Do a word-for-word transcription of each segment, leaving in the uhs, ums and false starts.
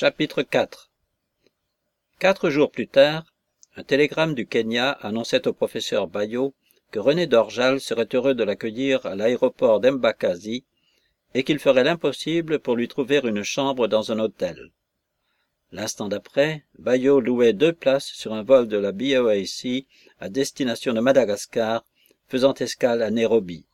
Chapitre quatre. Quatre jours plus tard, un télégramme du Kenya annonçait au professeur Bayo que René Dorjal serait heureux de l'accueillir à l'aéroport d'Embakasi et qu'il ferait l'impossible pour lui trouver une chambre dans un hôtel. L'instant d'après, Bayo louait deux places sur un vol de la B O A C à destination de Madagascar, faisant escale à Nairobi.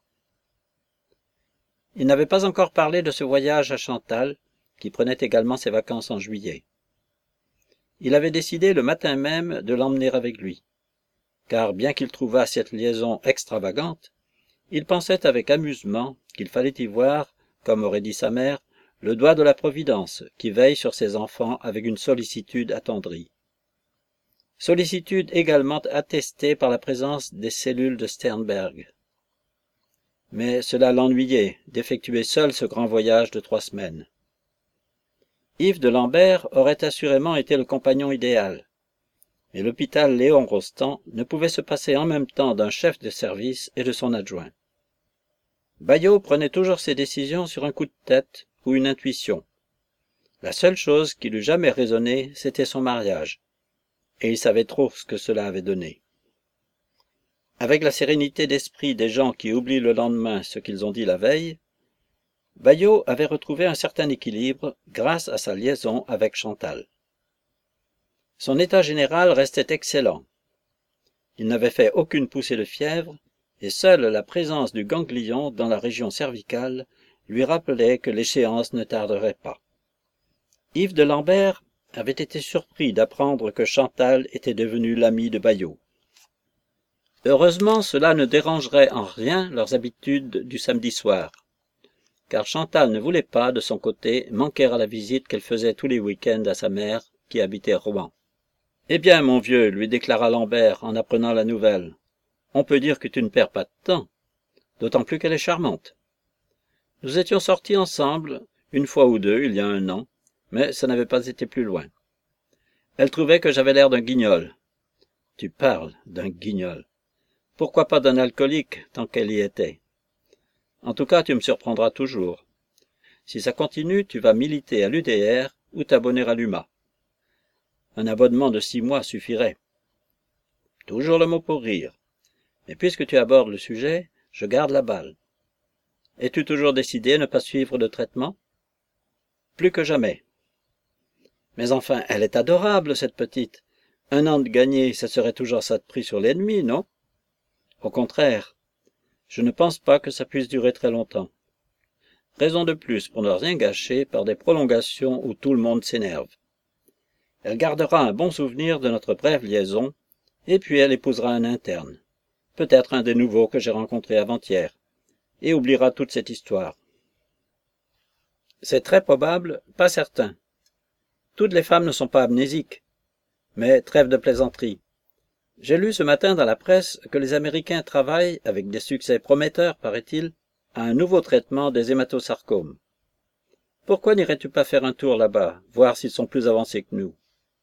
Il n'avait pas encore parlé de ce voyage à Chantal, qui prenait également ses vacances en juillet. Il avait décidé le matin même de l'emmener avec lui, car bien qu'il trouvât cette liaison extravagante, il pensait avec amusement qu'il fallait y voir, comme aurait dit sa mère, le doigt de la Providence qui veille sur ses enfants avec une sollicitude attendrie. Sollicitude également attestée par la présence des cellules de Sternberg. Mais cela l'ennuyait d'effectuer seul ce grand voyage de trois semaines. Yves de Lambert aurait assurément été le compagnon idéal, mais l'hôpital Léon Rostand ne pouvait se passer en même temps d'un chef de service et de son adjoint. Bayo prenait toujours ses décisions sur un coup de tête ou une intuition. La seule chose qui l'eût jamais raisonné, c'était son mariage, et il savait trop ce que cela avait donné. Avec la sérénité d'esprit des gens qui oublient le lendemain ce qu'ils ont dit la veille, Bayo avait retrouvé un certain équilibre grâce à sa liaison avec Chantal. Son état général restait excellent. Il n'avait fait aucune poussée de fièvre, et seule la présence du ganglion dans la région cervicale lui rappelait que l'échéance ne tarderait pas. Yves de Lambert avait été surpris d'apprendre que Chantal était devenue l'amie de Bayo. Heureusement, cela ne dérangerait en rien leurs habitudes du samedi soir, car Chantal ne voulait pas, de son côté, manquer à la visite qu'elle faisait tous les week-ends à sa mère, qui habitait Rouen. « Eh bien, mon vieux, lui déclara Lambert en apprenant la nouvelle, on peut dire que tu ne perds pas de temps, d'autant plus qu'elle est charmante. Nous étions sortis ensemble, une fois ou deux, il y a un an, mais ça n'avait pas été plus loin. Elle trouvait que j'avais l'air d'un guignol. Tu parles d'un guignol. Pourquoi pas d'un alcoolique, tant qu'elle y était? En tout cas, tu me surprendras toujours. Si ça continue, tu vas militer à l'U D R ou t'abonner à l'U M A. Un abonnement de six mois suffirait. Toujours le mot pour rire. Mais puisque tu abordes le sujet, je garde la balle. Es-tu toujours décidé à ne pas suivre de traitement? Plus que jamais. Mais enfin, elle est adorable, cette petite. Un an de gagné, ça serait toujours ça de prix sur l'ennemi, non? Au contraire. Je ne pense pas que ça puisse durer très longtemps. Raison de plus pour ne rien gâcher par des prolongations où tout le monde s'énerve. Elle gardera un bon souvenir de notre brève liaison, et puis elle épousera un interne, peut-être un des nouveaux que j'ai rencontrés avant-hier, et oubliera toute cette histoire. C'est très probable, pas certain. Toutes les femmes ne sont pas amnésiques, mais trêve de plaisanterie. J'ai lu ce matin dans la presse que les Américains travaillent, avec des succès prometteurs, paraît-il, à un nouveau traitement des hématosarcomes. Pourquoi n'irais-tu pas faire un tour là-bas, voir s'ils sont plus avancés que nous?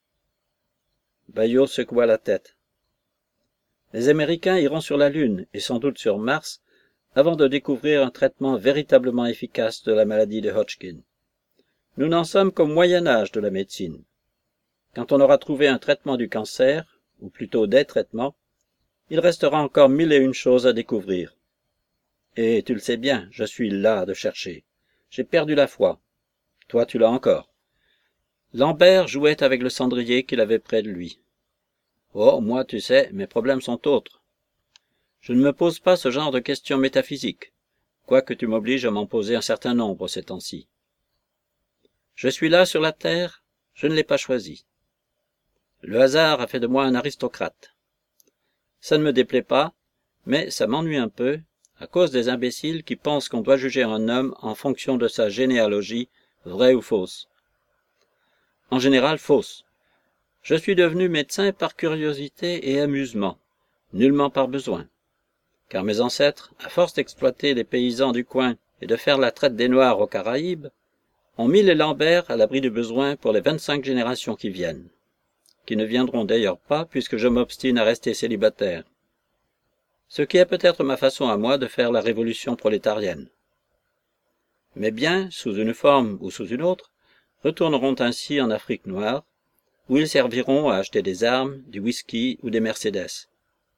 Bayo secoua la tête. Les Américains iront sur la Lune, et sans doute sur Mars, avant de découvrir un traitement véritablement efficace de la maladie de Hodgkin. Nous n'en sommes qu'au Moyen Âge de la médecine. Quand on aura trouvé un traitement du cancer, ou plutôt des traitements, il restera encore mille et une choses à découvrir. Et tu le sais bien, je suis las de chercher. J'ai perdu la foi. Toi, tu l'as encore. Lambert jouait avec le cendrier qu'il avait près de lui. Oh, moi, tu sais, mes problèmes sont autres. Je ne me pose pas ce genre de questions métaphysiques, quoique tu m'obliges à m'en poser un certain nombre ces temps-ci. Je suis là sur la terre, je ne l'ai pas choisi. Le hasard a fait de moi un aristocrate. Ça ne me déplaît pas, mais ça m'ennuie un peu, à cause des imbéciles qui pensent qu'on doit juger un homme en fonction de sa généalogie, vraie ou fausse. En général, fausse. Je suis devenu médecin par curiosité et amusement, nullement par besoin. Car mes ancêtres, à force d'exploiter les paysans du coin et de faire la traite des Noirs aux Caraïbes, ont mis les Lambert à l'abri du besoin pour les vingt-cinq générations qui viennent, qui ne viendront d'ailleurs pas puisque je m'obstine à rester célibataire. Ce qui est peut-être ma façon à moi de faire la révolution prolétarienne. Mais bien, sous une forme ou sous une autre, retourneront ainsi en Afrique noire, où ils serviront à acheter des armes, du whisky ou des Mercedes.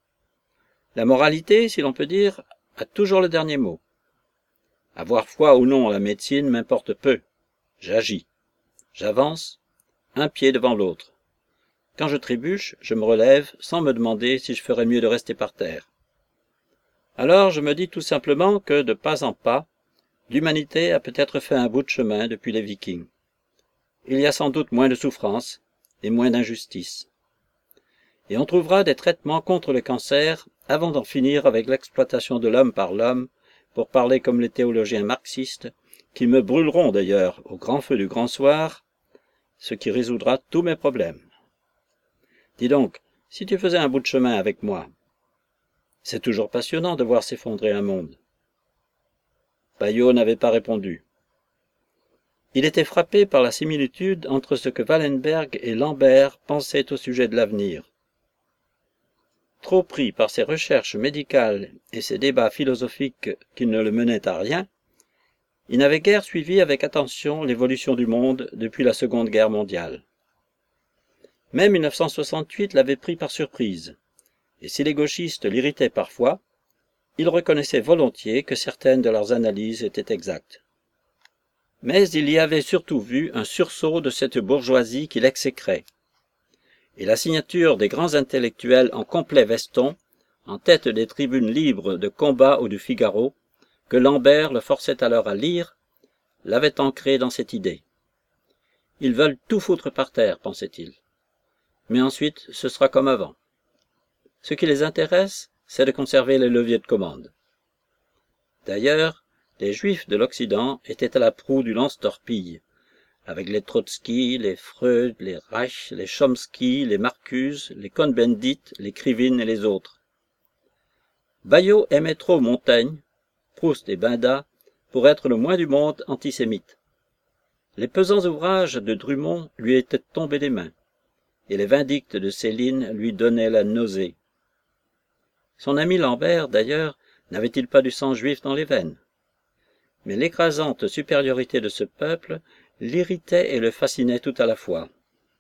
La moralité, si l'on peut dire, a toujours le dernier mot. Avoir foi ou non en la médecine m'importe peu. J'agis. J'avance, un pied devant l'autre. Quand je trébuche, je me relève sans me demander si je ferais mieux de rester par terre. Alors je me dis tout simplement que, de pas en pas, l'humanité a peut-être fait un bout de chemin depuis les Vikings. Il y a sans doute moins de souffrance et moins d'injustice. Et on trouvera des traitements contre le cancer avant d'en finir avec l'exploitation de l'homme par l'homme, pour parler comme les théologiens marxistes, qui me brûleront d'ailleurs au grand feu du grand soir, ce qui résoudra tous mes problèmes. Dis donc, si tu faisais un bout de chemin avec moi, c'est toujours passionnant de voir s'effondrer un monde. Baillot n'avait pas répondu. Il était frappé par la similitude entre ce que Wallenberg et Lambert pensaient au sujet de l'avenir. Trop pris par ses recherches médicales et ses débats philosophiques qui ne le menaient à rien, il n'avait guère suivi avec attention l'évolution du monde depuis la Seconde Guerre mondiale. Mai mille neuf cent soixante-huit l'avait pris par surprise, et si les gauchistes l'irritaient parfois, il reconnaissait volontiers que certaines de leurs analyses étaient exactes. Mais il y avait surtout vu un sursaut de cette bourgeoisie qu'il exécrait, et la signature des grands intellectuels en complet veston, en tête des tribunes libres de Combat ou du Figaro, que Lambert le forçait alors à lire, l'avait ancré dans cette idée. Ils veulent tout foutre par terre, pensait-il. Mais ensuite, ce sera comme avant. Ce qui les intéresse, c'est de conserver les leviers de commande. D'ailleurs, les Juifs de l'Occident étaient à la proue du lance-torpille, avec les Trotsky, les Freud, les Reich, les Chomsky, les Marcuse, les Cohn-Bendit, les Krivine et les autres. Baillot aimait trop Montaigne, Proust et Benda pour être le moins du monde antisémite. Les pesants ouvrages de Drummond lui étaient tombés des mains, et les vindictes de Céline lui donnaient la nausée. Son ami Lambert, d'ailleurs, n'avait-il pas du sang juif dans les veines? Mais l'écrasante supériorité de ce peuple l'irritait et le fascinait tout à la fois.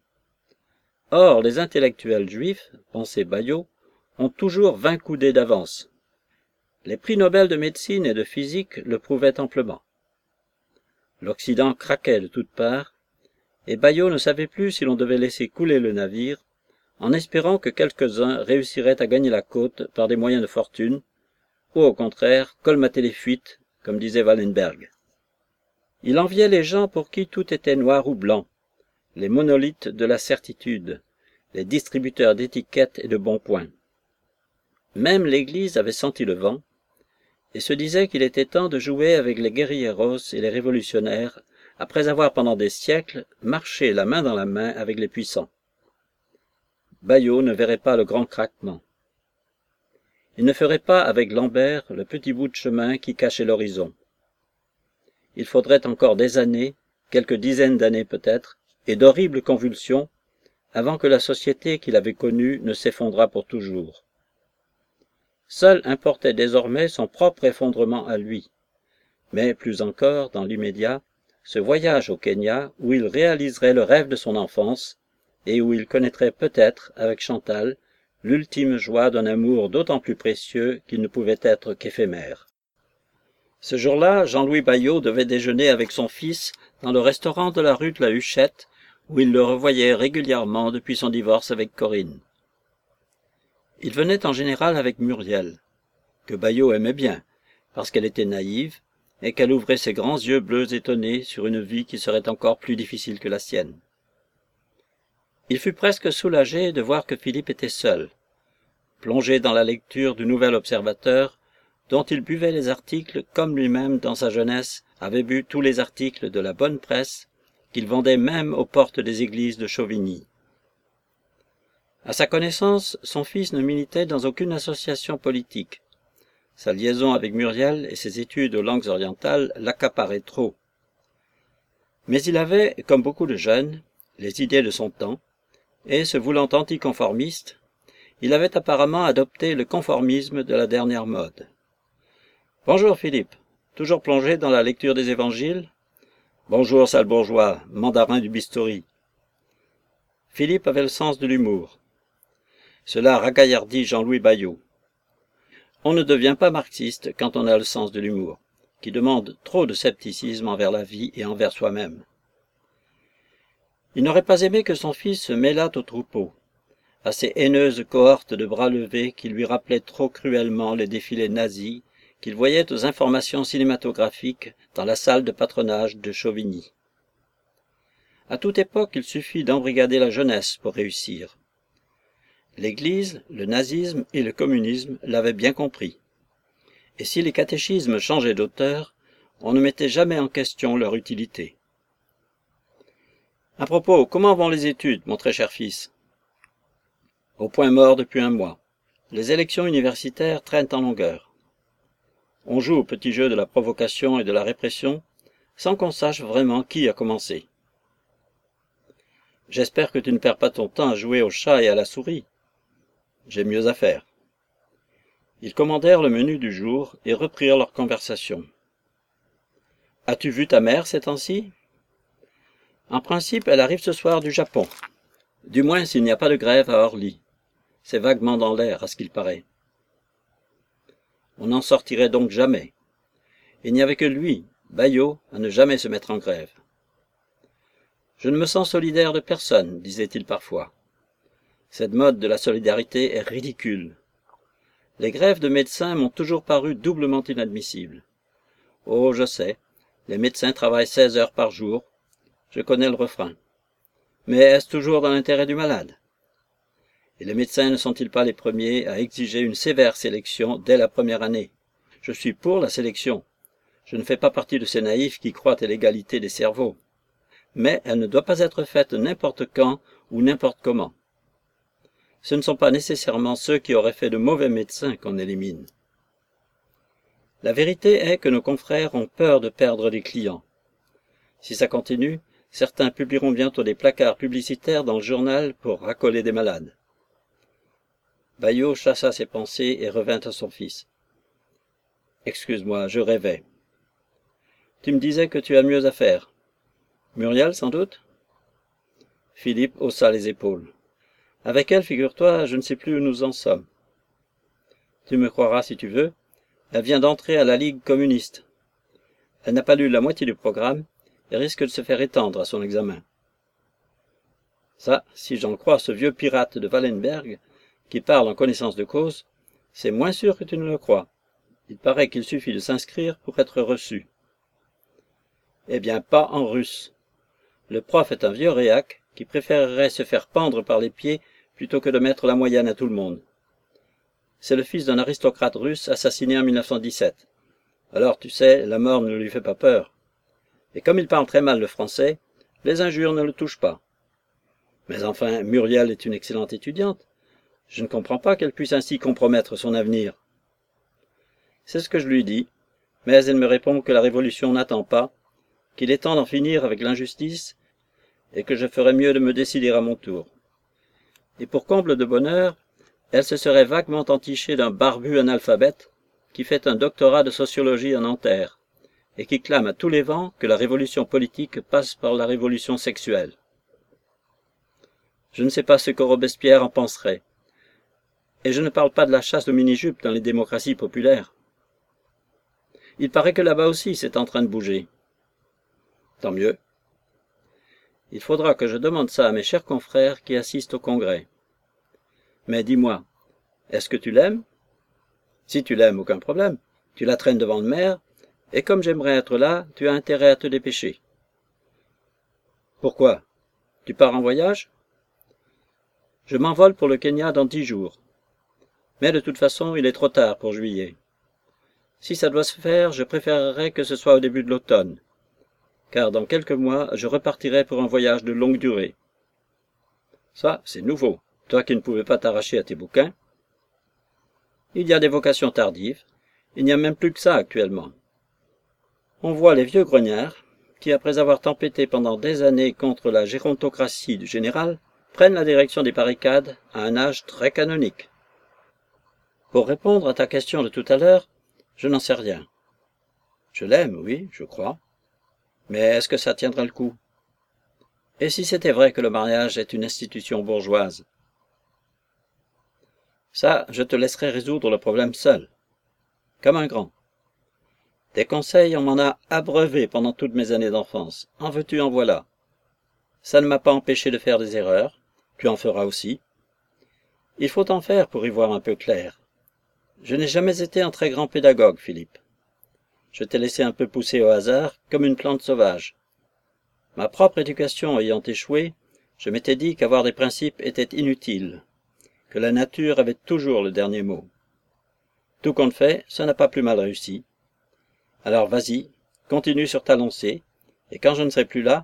Or, les intellectuels juifs, pensait Baillot, ont toujours vingt coudées d'avance. Les prix Nobel de médecine et de physique le prouvaient amplement. L'Occident craquait de toutes parts, et Baillot ne savait plus si l'on devait laisser couler le navire, en espérant que quelques-uns réussiraient à gagner la côte par des moyens de fortune, ou au contraire colmater les fuites, comme disait Wallenberg. Il enviait les gens pour qui tout était noir ou blanc, les monolithes de la certitude, les distributeurs d'étiquettes et de bons points. Même l'Église avait senti le vent, et se disait qu'il était temps de jouer avec les guerrilleros et les révolutionnaires, après avoir pendant des siècles marché la main dans la main avec les puissants. Baillot ne verrait pas le grand craquement. Il ne ferait pas avec Lambert le petit bout de chemin qui cachait l'horizon. Il faudrait encore des années, quelques dizaines d'années peut-être, et d'horribles convulsions, avant que la société qu'il avait connue ne s'effondrât pour toujours. Seul importait désormais son propre effondrement à lui, mais plus encore, dans l'immédiat, ce voyage au Kenya où il réaliserait le rêve de son enfance et où il connaîtrait peut-être, avec Chantal, l'ultime joie d'un amour d'autant plus précieux qu'il ne pouvait être qu'éphémère. Ce jour-là, Jean-Louis Baillot devait déjeuner avec son fils dans le restaurant de la rue de la Huchette, où il le revoyait régulièrement depuis son divorce avec Corinne. Il venait en général avec Muriel, que Baillot aimait bien, parce qu'elle était naïve, et qu'elle ouvrait ses grands yeux bleus étonnés sur une vie qui serait encore plus difficile que la sienne. Il fut presque soulagé de voir que Philippe était seul, plongé dans la lecture du Nouvel Observateur, dont il buvait les articles comme lui-même dans sa jeunesse avait bu tous les articles de la bonne presse qu'il vendait même aux portes des églises de Chauvigny. À sa connaissance, son fils ne militait dans aucune association politique. Sa liaison avec Muriel et ses études aux langues orientales l'accaparaient trop. Mais il avait, comme beaucoup de jeunes, les idées de son temps, et, se voulant anticonformiste, il avait apparemment adopté le conformisme de la dernière mode. « Bonjour Philippe, toujours plongé dans la lecture des évangiles ? Bonjour, sale bourgeois, mandarin du bistouri. Philippe avait le sens de l'humour. Cela ragaillardit Jean-Louis Baillot. On ne devient pas marxiste quand on a le sens de l'humour, qui demande trop de scepticisme envers la vie et envers soi-même. Il n'aurait pas aimé que son fils se mêlât au troupeau, à ces haineuses cohortes de bras levés qui lui rappelaient trop cruellement les défilés nazis qu'il voyait aux informations cinématographiques dans la salle de patronage de Chauvigny. À toute époque, il suffit d'embrigader la jeunesse pour réussir. L'Église, le nazisme et le communisme l'avaient bien compris. Et si les catéchismes changeaient d'auteur, on ne mettait jamais en question leur utilité. À propos, comment vont les études, mon très cher fils? Au point mort depuis un mois. Les élections universitaires traînent en longueur. On joue au petit jeu de la provocation et de la répression sans qu'on sache vraiment qui a commencé. J'espère que tu ne perds pas ton temps à jouer au chat et à la souris. J'ai mieux à faire. Ils commandèrent le menu du jour et reprirent leur conversation. As-tu vu ta mère ces temps-ci? En principe, elle arrive ce soir du Japon. Du moins s'il n'y a pas de grève à Orly. C'est vaguement dans l'air, à ce qu'il paraît. On n'en sortirait donc jamais. Il n'y avait que lui, Baillot, à ne jamais se mettre en grève. Je ne me sens solidaire de personne, disait-il parfois. Cette mode de la solidarité est ridicule. Les grèves de médecins m'ont toujours paru doublement inadmissibles. Oh, je sais, les médecins travaillent seize heures par jour. Je connais le refrain. Mais est-ce toujours dans l'intérêt du malade? Et les médecins ne sont-ils pas les premiers à exiger une sévère sélection dès la première année? Je suis pour la sélection. Je ne fais pas partie de ces naïfs qui croient à l'égalité des cerveaux. Mais elle ne doit pas être faite n'importe quand ou n'importe comment. Ce ne sont pas nécessairement ceux qui auraient fait de mauvais médecins qu'on élimine. La vérité est que nos confrères ont peur de perdre des clients. Si ça continue, certains publieront bientôt des placards publicitaires dans le journal pour racoler des malades. Baillot chassa ses pensées et revint à son fils. « Excuse-moi, je rêvais. Tu me disais que tu as mieux à faire. Muriel, sans doute ?» Philippe haussa les épaules. « Avec elle, figure-toi, je ne sais plus où nous en sommes. Tu me croiras si tu veux, elle vient d'entrer à la Ligue communiste. Elle n'a pas lu la moitié du programme et risque de se faire étendre à son examen. Ça, si j'en crois ce vieux pirate de Wallenberg, qui parle en connaissance de cause, c'est moins sûr que tu ne le crois. Il paraît qu'il suffit de s'inscrire pour être reçu. Eh bien, pas en russe. Le prof est un vieux réac qui préférerait se faire pendre par les pieds plutôt que de mettre la moyenne à tout le monde. C'est le fils d'un aristocrate russe assassiné en mille neuf cent dix-sept. Alors, tu sais, la mort ne lui fait pas peur. Et comme il parle très mal le français, les injures ne le touchent pas. Mais enfin, Muriel est une excellente étudiante. Je ne comprends pas qu'elle puisse ainsi compromettre son avenir. C'est ce que je lui dis, mais elle me répond que la révolution n'attend pas, qu'il est temps d'en finir avec l'injustice, et que je ferais mieux de me décider à mon tour. Et pour comble de bonheur, elle se serait vaguement entichée d'un barbu analphabète qui fait un doctorat de sociologie à Nanterre, et qui clame à tous les vents que la révolution politique passe par la révolution sexuelle. Je ne sais pas ce que Robespierre en penserait. Et je ne parle pas de la chasse aux mini-jupes dans les démocraties populaires. Il paraît que là-bas aussi c'est en train de bouger. Tant mieux. Il faudra que je demande ça à mes chers confrères qui assistent au congrès. Mais dis-moi, est-ce que tu l'aimes? Si tu l'aimes, aucun problème. Tu la traînes devant le maire, et comme j'aimerais être là, tu as intérêt à te dépêcher. Pourquoi? Tu pars en voyage? Je m'envole pour le Kenya dans dix jours. Mais de toute façon, il est trop tard pour juillet. Si ça doit se faire, je préférerais que ce soit au début de l'automne, car dans quelques mois, je repartirai pour un voyage de longue durée. Ça, c'est nouveau, toi qui ne pouvais pas t'arracher à tes bouquins. Il y a des vocations tardives, il n'y a même plus que ça actuellement. On voit les vieux grognards, qui après avoir tempêté pendant des années contre la gérontocratie du général, prennent la direction des barricades à un âge très canonique. Pour répondre à ta question de tout à l'heure, je n'en sais rien. Je l'aime, oui, je crois. Mais est-ce que ça tiendra le coup? Et si c'était vrai que le mariage est une institution bourgeoise? Ça, je te laisserai résoudre le problème seul, comme un grand. Des conseils, on m'en a abreuvé pendant toutes mes années d'enfance. En veux-tu, en voilà. Ça ne m'a pas empêché de faire des erreurs, tu en feras aussi. Il faut en faire pour y voir un peu clair. Je n'ai jamais été un très grand pédagogue, Philippe. Je t'ai laissé un peu pousser au hasard, comme une plante sauvage. Ma propre éducation ayant échoué, je m'étais dit qu'avoir des principes était inutile, que la nature avait toujours le dernier mot. Tout compte fait, ça n'a pas plus mal réussi. Alors vas-y, continue sur ta lancée, et quand je ne serai plus là...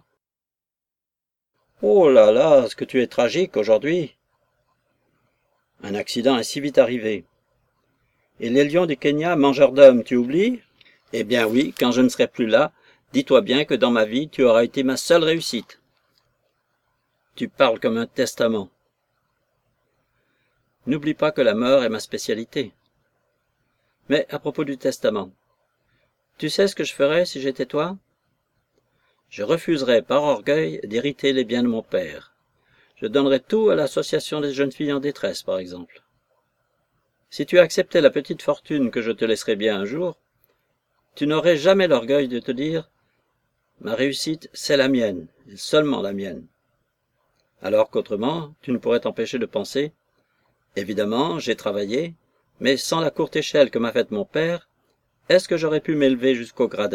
Oh là là, ce que tu es tragique aujourd'hui! Un accident est si vite arrivé. Et les lions du Kenya, mangeurs d'hommes, tu oublies? Eh bien oui, quand je ne serai plus là, dis-toi bien que dans ma vie, tu auras été ma seule réussite. Tu parles comme un testament. N'oublie pas que la mort est ma spécialité. Mais à propos du testament, tu sais ce que je ferais si j'étais toi? Je refuserais par orgueil d'hériter les biens de mon père. Je donnerais tout à l'association des jeunes filles en détresse, par exemple. Si tu acceptais la petite fortune que je te laisserais bien un jour, tu n'aurais jamais l'orgueil de te dire « Ma réussite, c'est la mienne, et seulement la mienne. » Alors qu'autrement, tu ne pourrais t'empêcher de penser « Évidemment, j'ai travaillé, mais sans la courte échelle que m'a faite mon père, est-ce que j'aurais pu m'élever jusqu'au gradin? »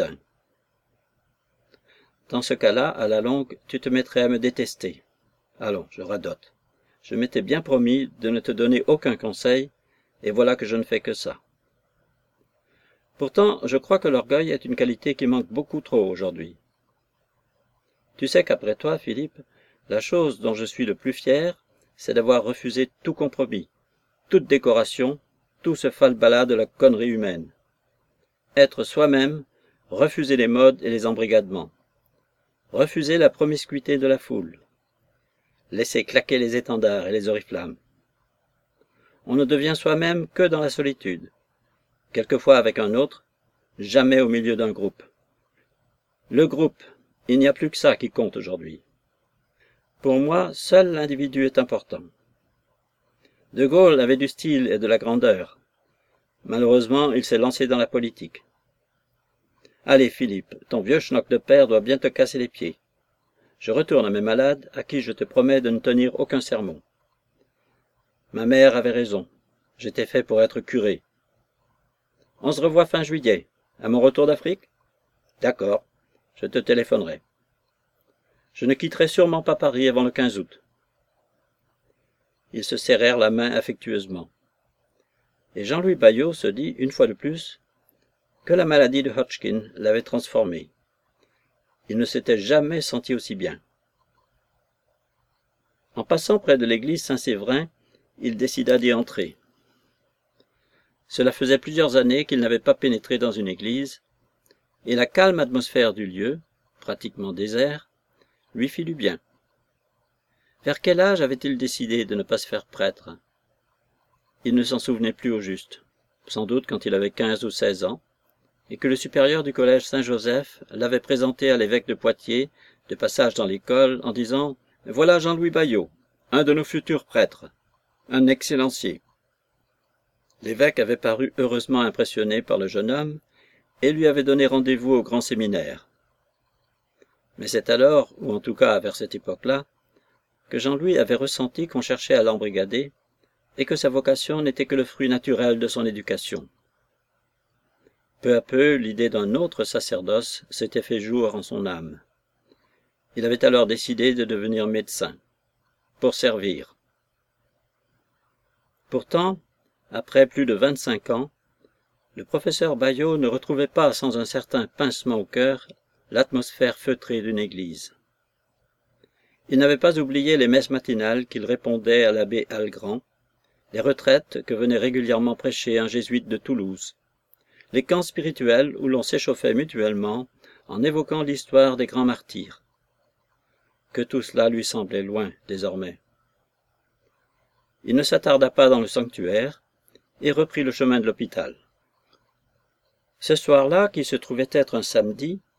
Dans ce cas-là, à la longue, tu te mettrais à me détester. Allons, je radote. Je m'étais bien promis de ne te donner aucun conseil, et voilà que je ne fais que ça. Pourtant, je crois que l'orgueil est une qualité qui manque beaucoup trop aujourd'hui. Tu sais qu'après toi, Philippe, la chose dont je suis le plus fier, c'est d'avoir refusé tout compromis, toute décoration, tout ce falbala de la connerie humaine. Être soi-même, refuser les modes et les embrigadements. Refuser la promiscuité de la foule. Laisser claquer les étendards et les oriflammes. On ne devient soi-même que dans la solitude. Quelquefois avec un autre, jamais au milieu d'un groupe. Le groupe, il n'y a plus que ça qui compte aujourd'hui. Pour moi, seul l'individu est important. De Gaulle avait du style et de la grandeur. Malheureusement, il s'est lancé dans la politique. Allez, Philippe, ton vieux schnock de père doit bien te casser les pieds. Je retourne à mes malades, à qui je te promets de ne tenir aucun sermon. Ma mère avait raison. J'étais fait pour être curé. On se revoit fin juillet, à mon retour d'Afrique? D'accord, je te téléphonerai. Je ne quitterai sûrement pas Paris avant le quinze août. Ils se serrèrent la main affectueusement. Et Jean-Louis Baillot se dit, une fois de plus, que la maladie de Hodgkin l'avait transformé. Il ne s'était jamais senti aussi bien. En passant près de l'église Saint-Séverin, il décida d'y entrer. Cela faisait plusieurs années qu'il n'avait pas pénétré dans une église, et la calme atmosphère du lieu, pratiquement désert, lui fit du bien. Vers quel âge avait-il décidé de ne pas se faire prêtre? Il ne s'en souvenait plus au juste, sans doute quand il avait quinze ou seize ans, et que le supérieur du collège Saint-Joseph l'avait présenté à l'évêque de Poitiers, de passage dans l'école, en disant « Voilà Jean-Louis Baillot, un de nos futurs prêtres, un excellencier. » L'évêque avait paru heureusement impressionné par le jeune homme et lui avait donné rendez-vous au grand séminaire. Mais c'est alors, ou en tout cas vers cette époque-là, que Jean-Louis avait ressenti qu'on cherchait à l'embrigader et que sa vocation n'était que le fruit naturel de son éducation. Peu à peu, l'idée d'un autre sacerdoce s'était fait jour en son âme. Il avait alors décidé de devenir médecin, pour servir. Pourtant, après plus de vingt-cinq ans, le professeur Baillot ne retrouvait pas sans un certain pincement au cœur l'atmosphère feutrée d'une église. Il n'avait pas oublié les messes matinales qu'il répondait à l'abbé Algrand, les retraites que venait régulièrement prêcher un jésuite de Toulouse, les camps spirituels où l'on s'échauffait mutuellement en évoquant l'histoire des grands martyrs. Que tout cela lui semblait loin désormais. Il ne s'attarda pas dans le sanctuaire et reprit le chemin de l'hôpital. Ce soir-là, qui se trouvait être un samedi,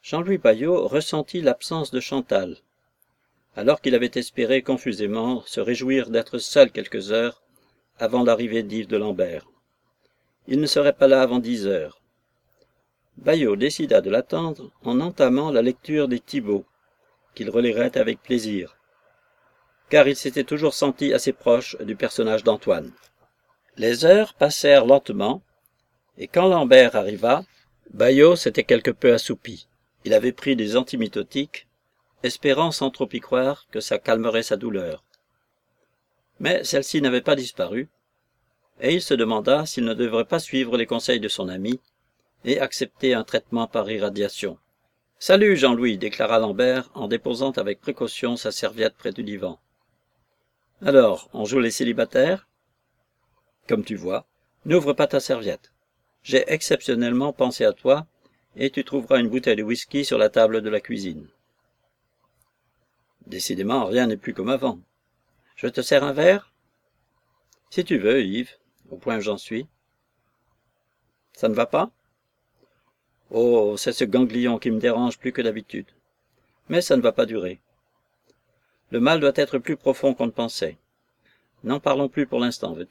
Jean-Louis Baillot ressentit l'absence de Chantal, alors qu'il avait espéré confusément se réjouir d'être seul quelques heures avant l'arrivée d'Yves de Lambert. Il ne serait pas là avant dix heures. Baillot décida de l'attendre en entamant la lecture des Thibaut, qu'il relirait avec plaisir, car il s'était toujours senti assez proche du personnage d'Antoine. Les heures passèrent lentement, et quand Lambert arriva, Baillot s'était quelque peu assoupi. Il avait pris des antimitotiques, espérant sans trop y croire que ça calmerait sa douleur. Mais celle-ci n'avait pas disparu, et il se demanda s'il ne devrait pas suivre les conseils de son ami et accepter un traitement par irradiation. « Salut, Jean-Louis » déclara Lambert en déposant avec précaution sa serviette près du divan. « Alors, on joue les célibataires ?»« Comme tu vois, n'ouvre pas ta serviette. J'ai exceptionnellement pensé à toi, et tu trouveras une bouteille de whisky sur la table de la cuisine. » Décidément, rien n'est plus comme avant. « Je te sers un verre ?»« Si tu veux, Yves, au point où j'en suis. »« Ça ne va pas ?»« Oh, c'est ce ganglion qui me dérange plus que d'habitude. Mais ça ne va pas durer. Le mal doit être plus profond qu'on ne pensait. N'en parlons plus pour l'instant, veux-tu ?»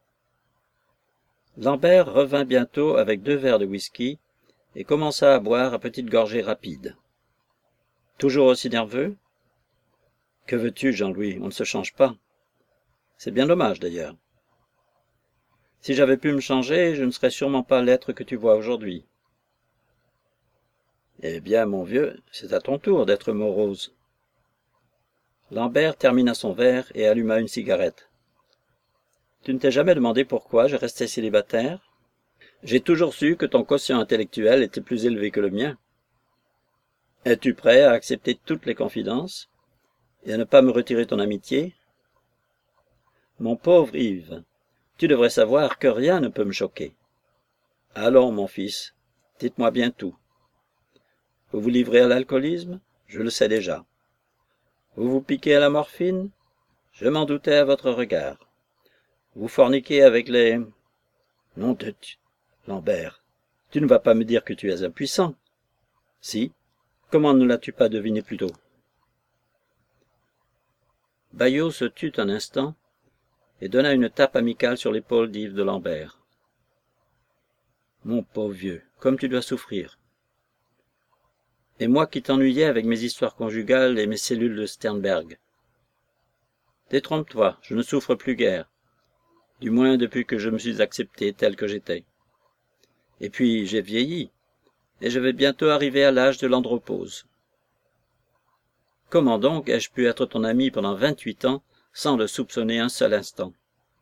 Lambert revint bientôt avec deux verres de whisky et commença à boire à petites gorgées rapides. « Toujours aussi nerveux ? » ?»« Que veux-tu, Jean-Louis, on ne se change pas. C'est bien dommage, d'ailleurs. Si j'avais pu me changer, je ne serais sûrement pas l'être que tu vois aujourd'hui. » « Eh bien, mon vieux, c'est à ton tour d'être morose. » Lambert termina son verre et alluma une cigarette. « Tu ne t'es jamais demandé pourquoi je restais célibataire ? J'ai toujours su que ton quotient intellectuel était plus élevé que le mien. Es-tu prêt à accepter toutes les confidences et à ne pas me retirer ton amitié ? Mon pauvre Yves, tu devrais savoir que rien ne peut me choquer. Allons, mon fils, dites-moi bien tout. Vous vous livrez à l'alcoolisme ? Je le sais déjà. Vous vous piquez à la morphine ? Je m'en doutais à votre regard. Vous forniquez avec les... Nom de Dieu, Lambert, tu ne vas pas me dire que tu es impuissant. Si, comment ne l'as-tu pas deviné plus tôt ? Baillot se tut un instant et donna une tape amicale sur l'épaule d'Yves de Lambert. Mon pauvre vieux, comme tu dois souffrir. Et moi qui t'ennuyais avec mes histoires conjugales et mes cellules de Sternberg. Détrompe-toi, je ne souffre plus guère, du moins depuis que je me suis accepté tel que j'étais. Et puis j'ai vieilli, et je vais bientôt arriver à l'âge de l'andropause. Comment donc ai-je pu être ton ami pendant vingt-huit ans sans le soupçonner un seul instant?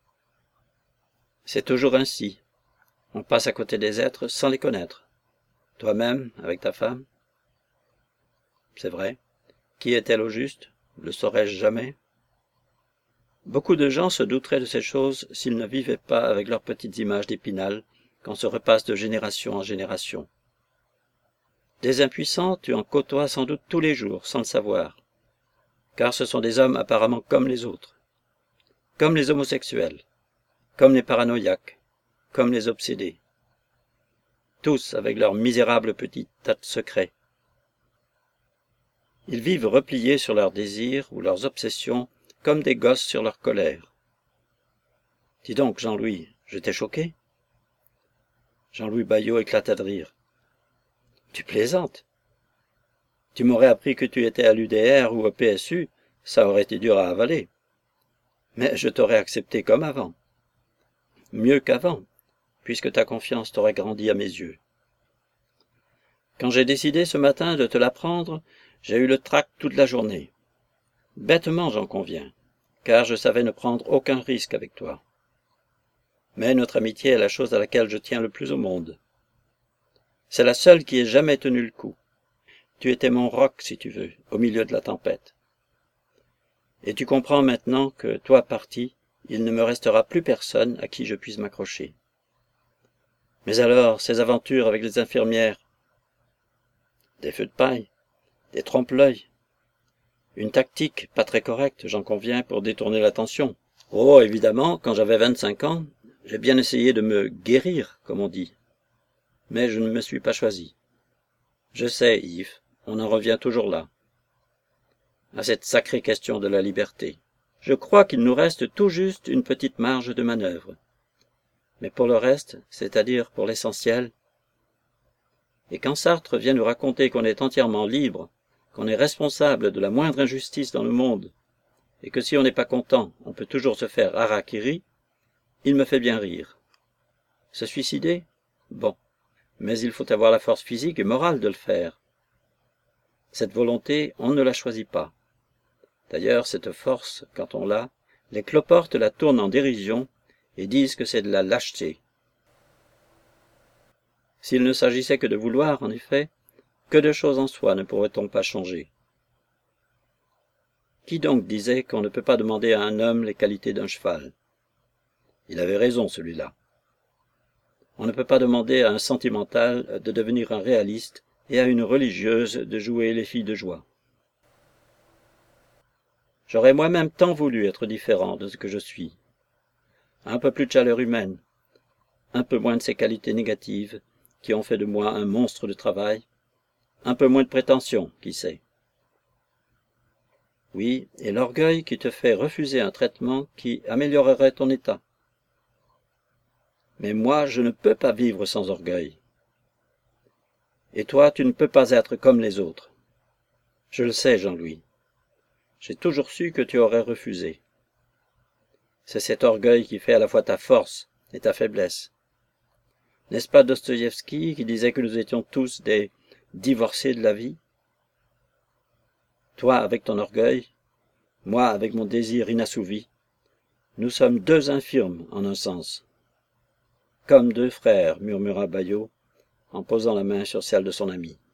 C'est toujours ainsi. On passe à côté des êtres sans les connaître. Toi-même, avec ta femme. C'est vrai. Qui est-elle au juste? Le saurais-je jamais? Beaucoup de gens se douteraient de ces choses s'ils ne vivaient pas avec leurs petites images d'Épinal qu'on se repasse de génération en génération. Des impuissants, tu en côtoies sans doute tous les jours, sans le savoir, car ce sont des hommes apparemment comme les autres, comme les homosexuels, comme les paranoïaques, comme les obsédés, tous avec leurs misérables petits tas de secrets. Ils vivent repliés sur leurs désirs ou leurs obsessions comme des gosses sur leur colère. Dis donc, Jean-Louis, je t'ai choqué? Jean-Louis Baillot éclata de rire. Tu plaisantes. Tu m'aurais appris que tu étais à l'U D R ou au P S U, ça aurait été dur à avaler. Mais je t'aurais accepté comme avant. Mieux qu'avant, puisque ta confiance t'aurait grandi à mes yeux. Quand j'ai décidé ce matin de te l'apprendre, j'ai eu le trac toute la journée. Bêtement, j'en conviens, car je savais ne prendre aucun risque avec toi. Mais notre amitié est la chose à laquelle je tiens le plus au monde. C'est la seule qui ait jamais tenu le coup. Tu étais mon roc, si tu veux, au milieu de la tempête. Et tu comprends maintenant que, toi parti, il ne me restera plus personne à qui je puisse m'accrocher. Mais alors, ces aventures avec les infirmières, des feux de paille, des trompe-l'œil, une tactique pas très correcte, j'en conviens, pour détourner l'attention. Oh, évidemment, quand j'avais vingt-cinq ans, j'ai bien essayé de me guérir, comme on dit. Mais je ne me suis pas choisi. Je sais, Yves, on en revient toujours là, à cette sacrée question de la liberté. Je crois qu'il nous reste tout juste une petite marge de manœuvre. Mais pour le reste, c'est-à-dire pour l'essentiel, et quand Sartre vient nous raconter qu'on est entièrement libre, qu'on est responsable de la moindre injustice dans le monde, et que si on n'est pas content, on peut toujours se faire harakiri, il me fait bien rire. Se suicider? Bon, mais il faut avoir la force physique et morale de le faire. Cette volonté, on ne la choisit pas. D'ailleurs, cette force, quand on l'a, les cloportes la tournent en dérision et disent que c'est de la lâcheté. S'il ne s'agissait que de vouloir, en effet, que de choses en soi ne pourrait-on pas changer? Qui donc disait qu'on ne peut pas demander à un homme les qualités d'un cheval? Il avait raison, celui-là. On ne peut pas demander à un sentimental de devenir un réaliste et à une religieuse de jouer les filles de joie. J'aurais moi-même tant voulu être différent de ce que je suis. Un peu plus de chaleur humaine, un peu moins de ces qualités négatives qui ont fait de moi un monstre de travail, un peu moins de prétention, qui sait. Oui, et l'orgueil qui te fait refuser un traitement qui améliorerait ton état. Mais moi, je ne peux pas vivre sans orgueil. Et toi, tu ne peux pas être comme les autres. Je le sais, Jean-Louis. J'ai toujours su que tu aurais refusé. C'est cet orgueil qui fait à la fois ta force et ta faiblesse. N'est-ce pas Dostoïevski qui disait que nous étions tous des divorcés de la vie? Toi avec ton orgueil, moi avec mon désir inassouvi, nous sommes deux infirmes en un sens. Comme deux frères, murmura Baillot, en posant la main sur celle de son ami.